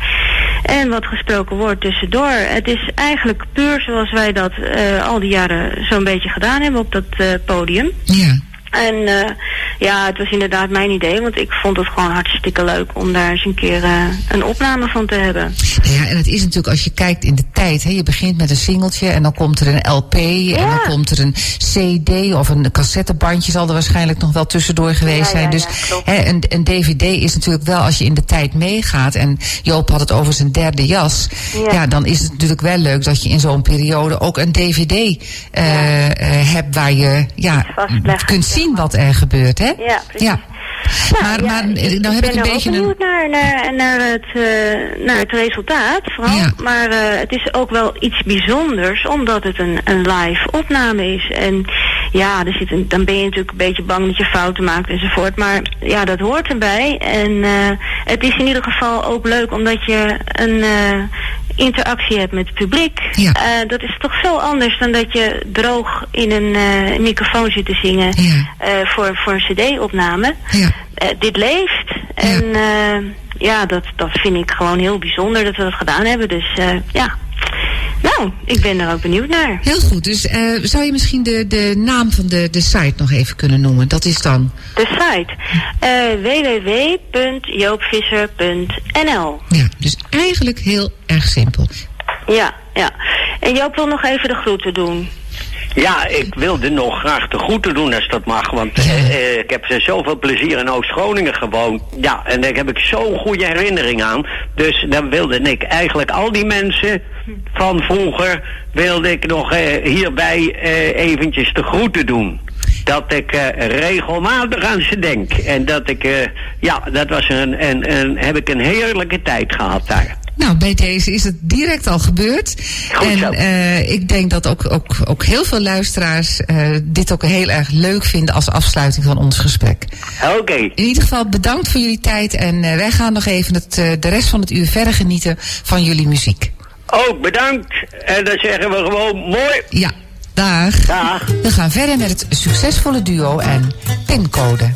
En wat gesproken wordt tussendoor. Het is eigenlijk puur zoals wij dat uh, al die jaren zo'n beetje gedaan hebben op dat uh, podium. Ja. En uh, ja, het was inderdaad mijn idee, want ik vond het gewoon hartstikke leuk om daar eens een keer uh, een opname van te hebben. Ja, en het is natuurlijk, als je kijkt in de tijd, hè, je begint met een singeltje en dan komt er een L P ja. en dan komt er een C D of een cassettebandje zal er waarschijnlijk nog wel tussendoor geweest ja, zijn. Ja, dus ja, hè, een, een D V D is natuurlijk wel, als je in de tijd meegaat, en Joop had het over zijn derde jas, ja, ja dan is het natuurlijk wel leuk dat je in zo'n periode ook een D V D uh, ja. uh, hebt waar je ja, kunt zien wat er gebeurt, hè? Ja, precies. Ja. Nou, maar, ja, maar ik nou heb ik een beetje een... een... naar, naar, naar, het, uh, naar het resultaat, vooral. Ja. Maar uh, het is ook wel iets bijzonders, omdat het een, een live opname is. En ja, er zit een, dan ben je natuurlijk een beetje bang dat je fouten maakt enzovoort. Maar ja, dat hoort erbij. En uh, het is in ieder geval ook leuk, omdat je een Uh, interactie hebt met het publiek. Ja. Uh, dat is toch zo anders dan dat je droog in een uh, microfoon zit te zingen ja. uh, voor, voor een cd-opname. Ja. Uh, dit leeft. Ja. En uh, ja, dat, dat vind ik gewoon heel bijzonder dat we dat gedaan hebben. Dus uh, ja. Nou, ik ben er ook benieuwd naar. Heel goed. Dus uh, zou je misschien de, de naam van de, de site nog even kunnen noemen? Dat is dan? De site. Uh, w w w punt joopvisser punt n l. Ja, dus eigenlijk heel erg simpel. Ja, ja. En Joop wil nog even de groeten doen. Ja, ik wilde nog graag de groeten doen als dat mag. Want ja. uh, ik heb zoveel plezier in Oost-Groningen gewoond. Ja, en daar heb ik zo'n goede herinnering aan. Dus dan wilde ik eigenlijk al die mensen van vroeger wilde ik nog uh, hierbij uh, eventjes de groeten doen. dat ik uh, regelmatig aan ze denk. En dat ik, uh, ja, dat was een, een, een, heb ik een heerlijke tijd gehad daar. Nou, bij deze is het direct al gebeurd. Goed en zo. Uh, ik denk dat ook, ook, ook heel veel luisteraars uh, dit ook heel erg leuk vinden als afsluiting van ons gesprek. Oké. Okay. In ieder geval bedankt voor jullie tijd en uh, wij gaan nog even het, uh, de rest van het uur verder genieten van jullie muziek. Ook bedankt. En dan zeggen we gewoon mooi. Ja, dag. Dag. We gaan verder met het succesvolle duo en pincode.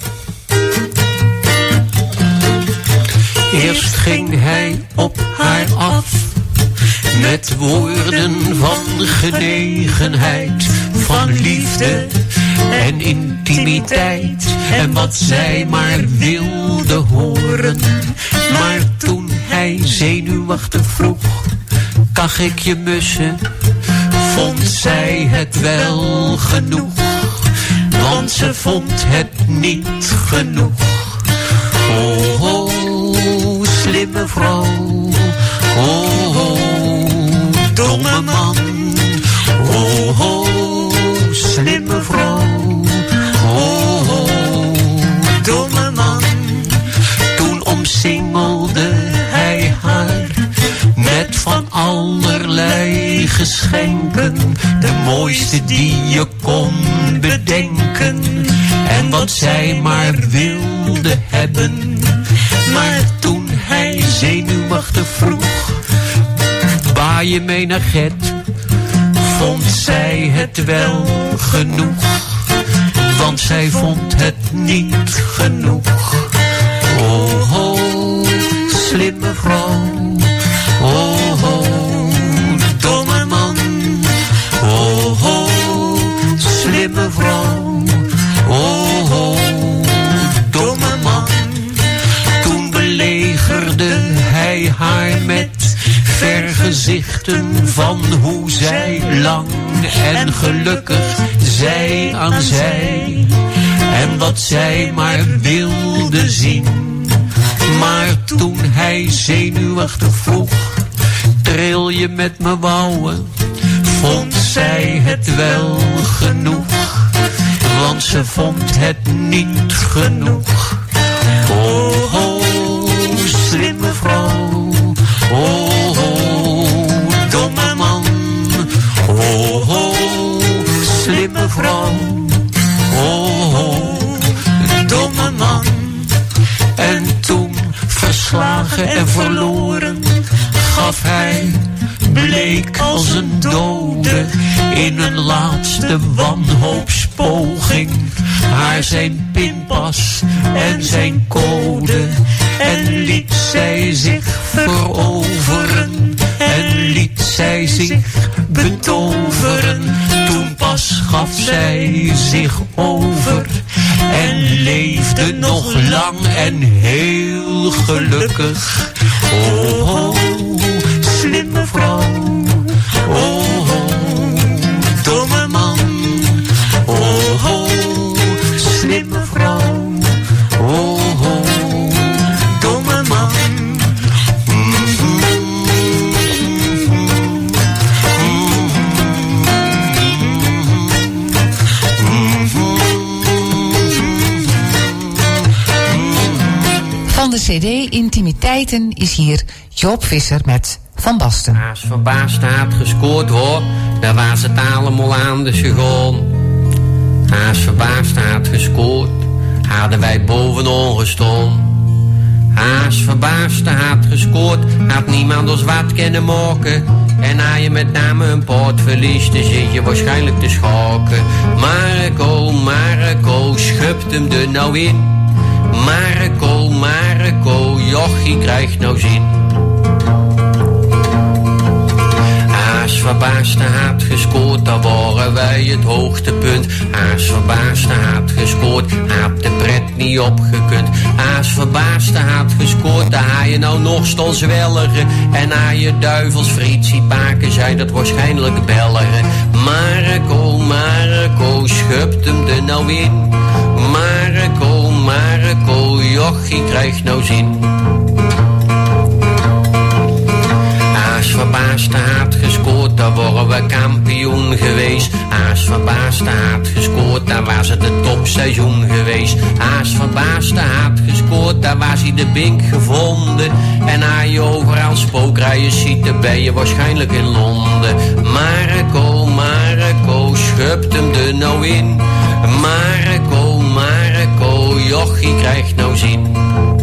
Eerst ging hij op haar af, met woorden van genegenheid, van liefde en intimiteit, en wat zij maar wilde horen. Maar toen hij zenuwachtig vroeg, kach ik je mussen, vond zij het wel genoeg, want ze vond het niet genoeg. Oh, oh, slimme vrouw, oh, oh, domme man, oh, oh, slimme vrouw, oh, oh, domme man. Toen omsingelde hij haar met van allerlei geschenken, de mooiste die je kon bedenken, en wat zij maar wilde hebben. Maar toen hij zenuwachtig vroeg, waar je mee naar Get, vond zij het wel genoeg, want zij vond het niet genoeg. Oh, oh, slimme vrouw, oh, oh, domme man, oh, oh, slimme vrouw, oh, oh, domme man. Toen belegerde hij haar met vergezichten van hoe zij lang en gelukkig zij aan zij, en wat zij maar wilde zien. Maar toen hij zenuwachtig vroeg, tril je met me wouwen, vond zij het wel genoeg, want ze vond het niet genoeg. Oh, oh, slimme vrouw, oh, oh, domme man, oh, oh, slimme vrouw, oh, oh, domme man. En toen, verslagen en verloren, gaf hij, bleek als een dode, in een laatste wanhoopspoging haar zijn pinpas en zijn code, en liet zij zich veroveren, en liet zij zich betoveren. Toen pas gaf zij zich over en leefde nog lang en heel gelukkig. Oh, oh, slimme vrouw, oh, oh, domme man, oh, oh, slimme vrouw, oh, oh, domme man. Van de cd Intimiteiten is hier Joop Visser met Van Basten. Haas verbaasd had gescoord hoor, daar was het allemaal anders gegaan. Haas verbaasd had gescoord, hadden wij bovenaan gestaan. Haas verbaasd had gescoord, had niemand ons wat kunnen maken. En als je met name een poort verliest, dan zit je waarschijnlijk te schaken. Marco, Marco, schupt hem er nou in. Marco, Marco, jochie krijgt nou zin. Haas verbaasde had gescoord, daar waren wij het hoogtepunt. Haas verbaasde had gescoord, had de pret niet opgekund. Haas verbaasde had gescoord, daar had je nou nog stond zwelligen. En als je duivels friet ziet maken, zei dat waarschijnlijk Belgen. Marco, Marco, schupt hem er nou in. Marco, Marco, jochie krijgt nou zin. Haas verbaasde Verbaasde had gescoord, daar worden we kampioen geweest. Als Verbaasde had gescoord, daar was het het topseizoen geweest. Als Verbaasde had gescoord, daar was hij de bink gevonden. En als je overal spookrijen ziet, dan ben je waarschijnlijk in Londen. Marco, Marco, schupt hem er nou in. Marco, Marco, jochie krijgt nou zin.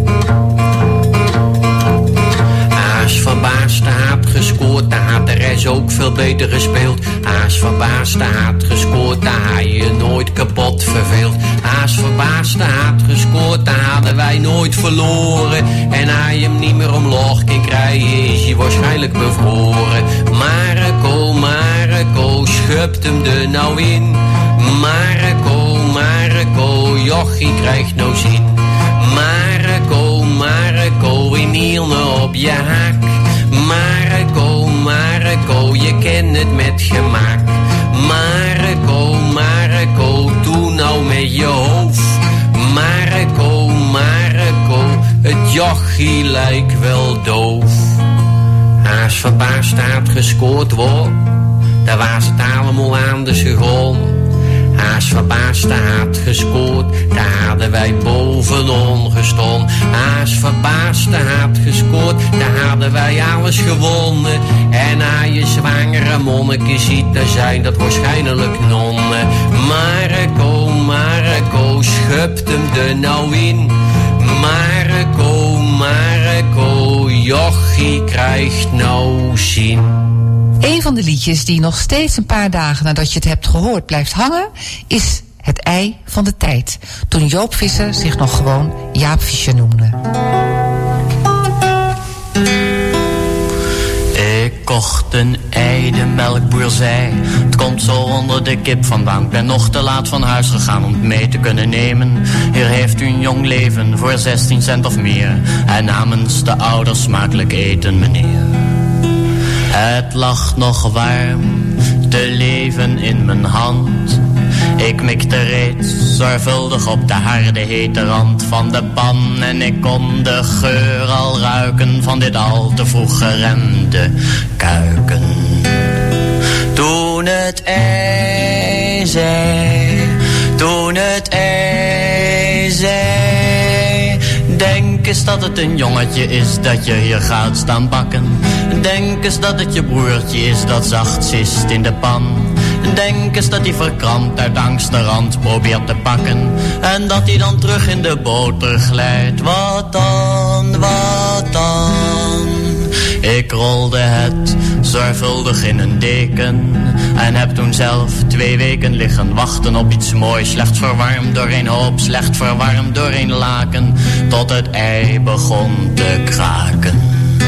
Als Verbaasde had gescoord, dan had de rest ook veel beter gespeeld. Als Verbaasde had gescoord, dan had je nooit kapot verveeld. Als Verbaasde had gescoord, dan hadden wij nooit verloren. En als je hem niet meer omlaag kan krijgen, is hij waarschijnlijk bevroren. Marco, Marco, schupt hem er nou in. Marco, Marco, jochie krijgt nou zin. Marco, Marco, in hielne op je haak. Marco, Marco, je kent het met gemak. Marco, Marco, doe nou met je hoofd. Marco, Marco, het jochie lijkt wel doof. Als Verbaasde had gescoord wordt, daar was het allemaal anders gegaan. Als Verbaasde had gescoord, daar hadden wij bovenaan gestaan. Als Verbaasde had gescoord, daar hadden wij alles gewonnen. En als je zwangere monniken ziet, dan zijn dat waarschijnlijk nonnen. Marco, Marco, schupt hem er nou in. Marco, Marco, jochie krijgt nou zin. Een van de liedjes die nog steeds een paar dagen nadat je het hebt gehoord blijft hangen, is Het Ei van de Tijd. Toen Joop Visser zich nog gewoon Jaap Visser noemde. Ik kocht een ei, de melkboer zei: het komt zo onder de kip vandaan. Ik ben nog te laat van huis gegaan om het mee te kunnen nemen. Hier heeft u een jong leven voor zestien cent of meer. En namens de ouders smakelijk eten, meneer. Het lag nog warm, te leven in mijn hand. Ik mikte reeds zorgvuldig op de harde hete rand van de pan. En ik kon de geur al ruiken van dit al te vroeg geremde kuiken. Toen het ei zei, toen het ei zei: denk eens dat het een jongetje is dat je hier gaat staan bakken. Denk eens dat het je broertje is dat zacht zist in de pan. Denk eens dat hij verkrampt uit angst de rand probeert te pakken. En dat hij dan terug in de boter glijdt. Wat dan, wat dan? Ik rolde het zorgvuldig in een deken. En heb toen zelf twee weken liggen wachten op iets moois. Slecht verwarmd door een hoop, slecht verwarmd door een laken. Tot het ei begon te kraken.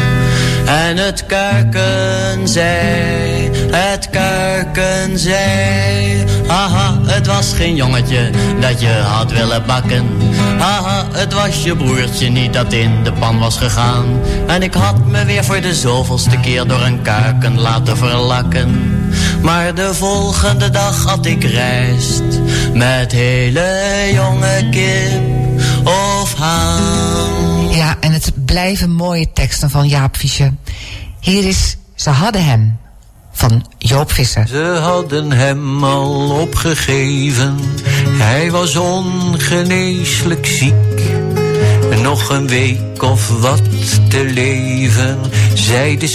En het kuiken zei, het kuiken zei: haha, het was geen jongetje dat je had willen bakken. Haha, het was je broertje niet dat in de pan was gegaan. En ik had me weer voor de zoveelste keer door een kuiken laten verlakken. Maar de volgende dag had ik rijst met hele jonge kip of haan. Ja, en het blijven mooie teksten van Jaap Visser. Hier is Ze hadden hem, van Joop Visser. Ze hadden hem al opgegeven, hij was ongeneeslijk ziek. Nog een week of wat te leven, zei de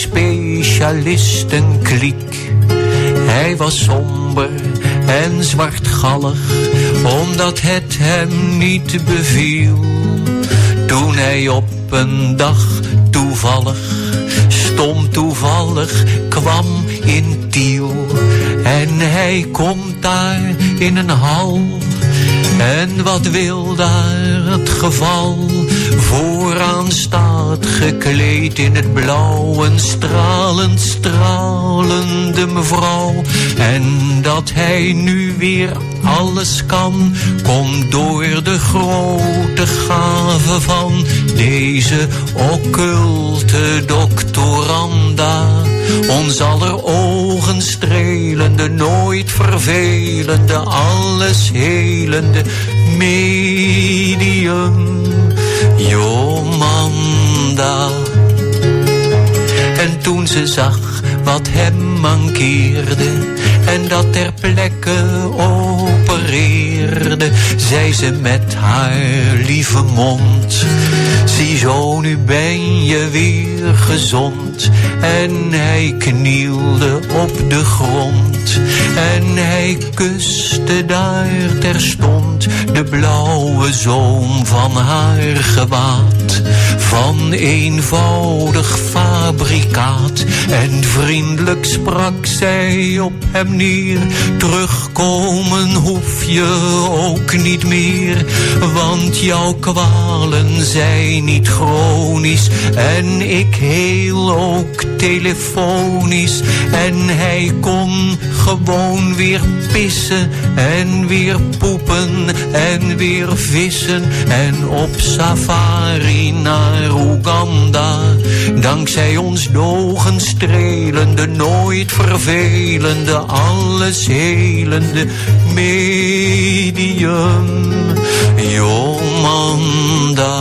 specialistenkliek. Hij was somber en zwartgallig, omdat het hem niet beviel. Toen hij op een dag toevallig, stom toevallig, kwam in Tiel. En hij komt daar in een hal. En wat wil daar het geval? Vooraan staat gekleed in het blauw een stralend, stralende mevrouw. En dat hij nu weer alles kan, komt door de grote gave van deze occulte doctoranda. Ons aller ogen strelende, nooit vervelende, alles helende medium Jomanda. En toen ze zag wat hem mankeerde en dat ter plekke opereerde, zei ze met haar lieve mond. Ziezo, nu ben je weer gezond. En hij knielde op de grond en hij kuste daar terstond de blauwe zoom van haar gewaad, van eenvoudig fabrikaat. En vriendelijk sprak zij op hem neer: terugkomen hoef je ook niet meer, want jouw kwalen zijn niet chronisch en ik heel ook telefonisch. En hij kon gewoon weer pissen en weer poepen en weer vissen en op safari naar Oeganda. Dankzij ons ogenstrelende, nooit vervelende, alles helende medium Jomanda.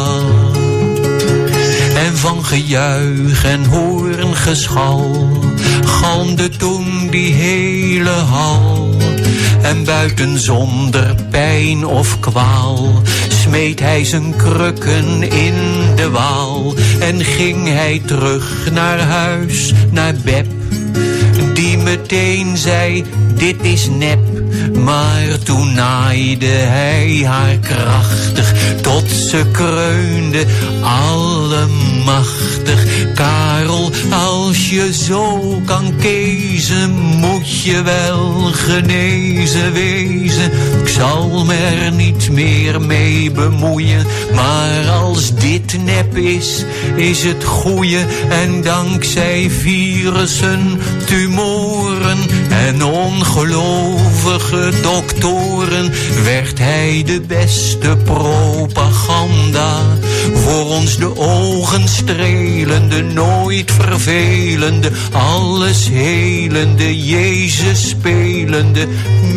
En van gejuich en hoorngeschal galmde toen die hele hal. En buiten zonder pijn of kwaal smeet hij zijn krukken in de Waal. En ging hij terug naar huis, naar Beb, die meteen zei: dit is nep. Maar toen naaide hij haar krachtig tot ze kreunde, allemachtig. Karel, als je zo kan kezen, moet je wel genezen wezen. Ik zal me er niet meer mee bemoeien, maar als dit nep is, is het goeie. En dankzij virussen, tumoren en ongelovige doktoren werd hij de beste propaganda. Voor ons de ogen strelende, nooit vervelende, alles helende, Jezus spelende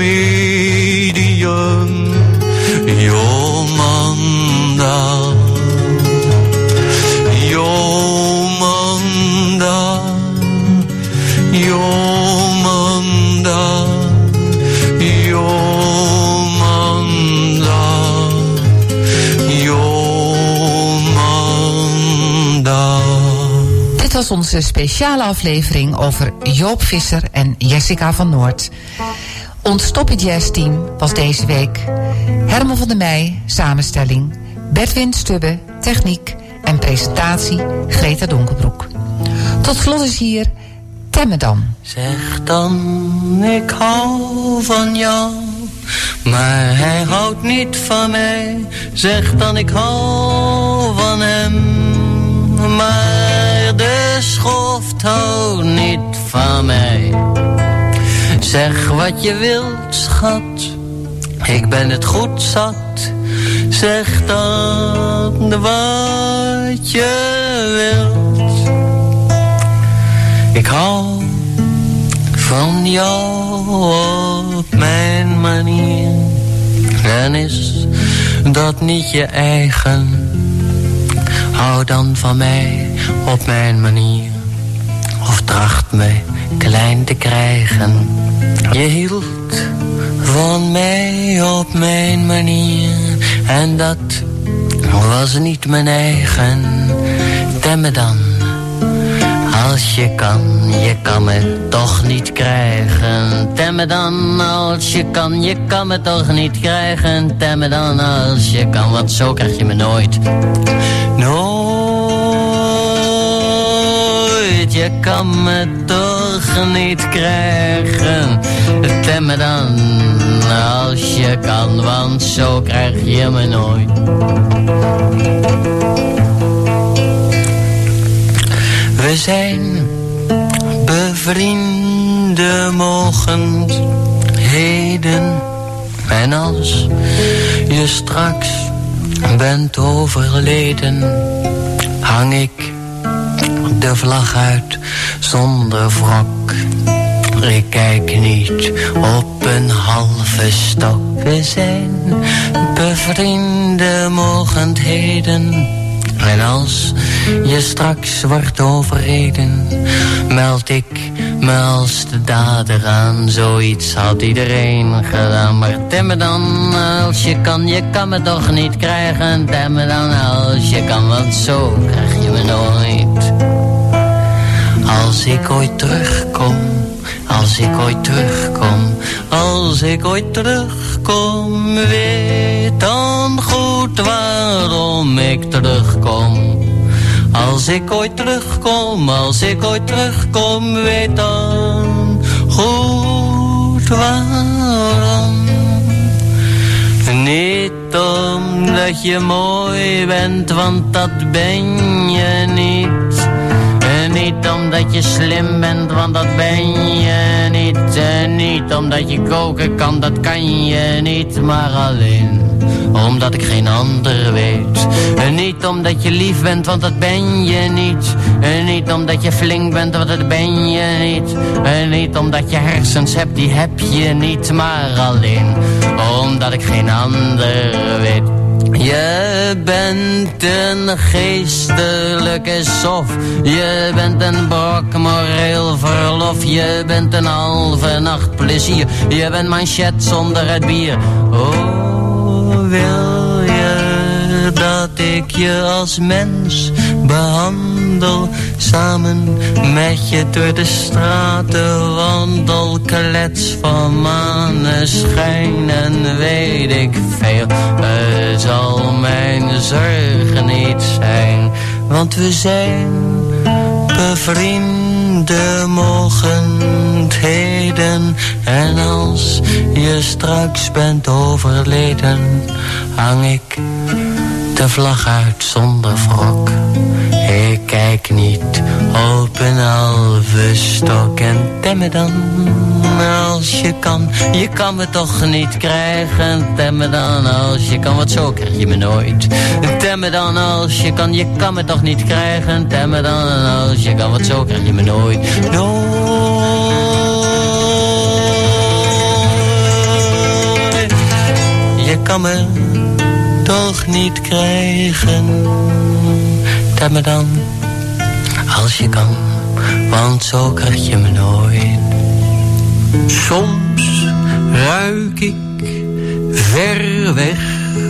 medium Jomanda. Jomanda, Jomanda, Jomanda, Jomanda. Dit was onze speciale aflevering over Joop Visser en Jessica van Noord. Ons Toppie Jazz team was deze week Herman van der Meij, samenstelling, Bedwin Stubbe, techniek en presentatie Greta Donkerbroek. Tot slot is hier Temmedam. Zeg dan, ik hou van jou, maar hij houdt niet van mij. Zeg dan, ik hou van hem, maar de schoft houdt niet van mij. Zeg wat je wilt, schat, ik ben het goed zat. Zeg dan wat je wilt. Ik hou van jou op mijn manier. En is dat niet je eigen, hou dan van mij op mijn manier. Of tracht mij klein te krijgen. Je hield van mij op mijn manier. En dat was niet mijn eigen. Tem me dan, als je kan, je kan me toch niet krijgen. Tem me dan, als je kan, je kan me toch niet krijgen. Tem me dan, als je kan, want zo krijg je me nooit. Nooit, je kan me toch niet krijgen. Tem me dan, als je kan, want zo krijg je me nooit. We zijn bevriende mogendheden. En als je straks bent overleden, hang ik de vlag uit zonder wrok. Ik kijk niet op een halve stok. We zijn bevriende mogendheden. En als je straks wordt overreden, meld ik me Maar als de dader aan zoiets had iedereen gedaan. Maar tem me dan als je kan, je kan me toch niet krijgen. Tem me dan als je kan, want zo krijg je me nooit. Als ik ooit terugkom, als ik ooit terugkom, als ik ooit terugkom, weet dan goed waarom ik terugkom. Als ik ooit terugkom, als ik ooit terugkom, weet dan goed waarom. Niet omdat je mooi bent, want dat ben je niet. En niet omdat je slim bent, want dat ben je niet. En niet omdat je koken kan, dat kan je niet. Maar alleen omdat ik geen ander weet. En niet omdat je lief bent, want dat ben je niet. En niet omdat je flink bent, want dat ben je niet. En niet omdat je hersens hebt, die heb je niet. Maar alleen omdat ik geen ander weet. Je bent een geestelijke sof. Je bent een brok moreel verlof. Je bent een halve nacht plezier. Je bent manchet zonder het bier. Oh, wil je dat ik je als mens behandel? Samen met je door de straten wandel. Klets van maneschijn en weet ik veel. Het zal mijn zorgen niet zijn. Want we zijn bevrienden mogendheden. En als je straks bent overleden, hang ik de vlag uit zonder wrok. Ik kijk niet op een halve stok. En tem me dan als je kan, je kan me toch niet krijgen. Tem me dan als je kan, want zo krijg je me nooit. Tem me dan als je kan, je kan me toch niet krijgen. Tem me dan als je kan, want zo krijg je me nooit. Nooit. Je kan me toch niet krijgen. Tem me dan als je kan, want zo krijg je me nooit. Soms ruik ik ver weg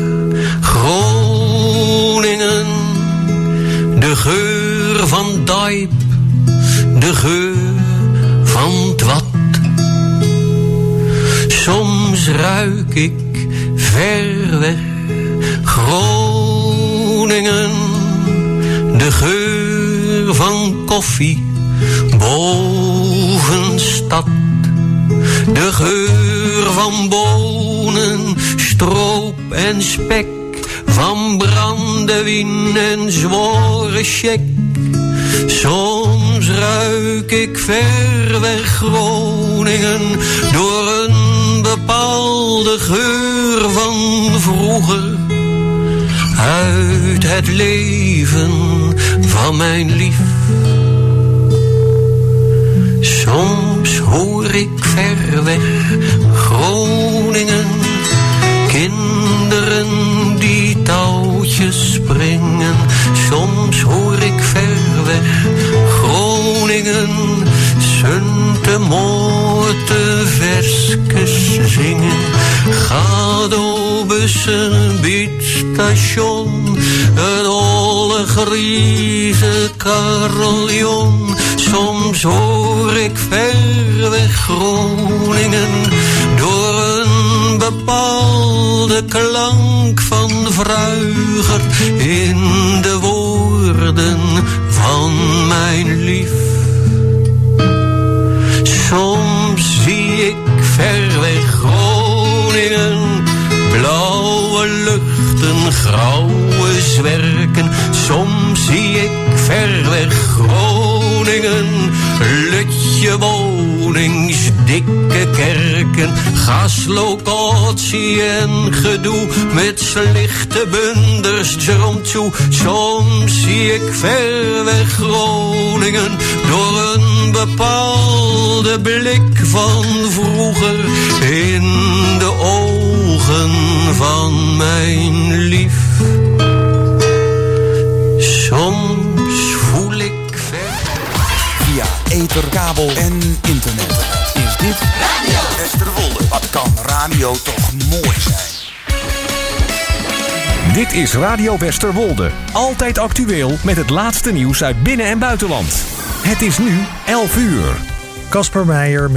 Groningen, de geur van Dijp, de geur van het Wad. Soms ruik ik ver weg Groningen, de geur van koffie boven stad. De geur van bonen, stroop en spek, van brandewijn en zware check. Soms ruik ik ver weg Groningen door een bepaalde geur van vroeger. Uit het leven van mijn lief. Soms hoor ik ver weg Groningen, kinderen die touwtjes springen. Soms hoor ik ver weg Groningen, Suntemoorte versjes zingen. Gadobussen, bietstation, het olle grieze carillon. Soms hoor ik ver weg Groningen door een bepaalde klank van vroeger in de woorden van mijn lief. Soms zie ik ver weg Groningen, blauwe luchten, grauwe zwerken. Soms zie ik ver weg Groningen, lutje wonings, dikke kerken, gaslocatie en gedoe met slechte bunders eromtoe. Soms zie ik ver weg Groningen door een bepaalde blik van vroeger in de ogen van mijn lief. Soms voel ik ver via ether, kabel en internet. Is dit Radio Westerwolde? Wat kan radio toch mooi zijn? Dit is Radio Westerwolde. Altijd actueel met het laatste nieuws uit binnen- en buitenland. Het is nu elf uur. Casper Meijer met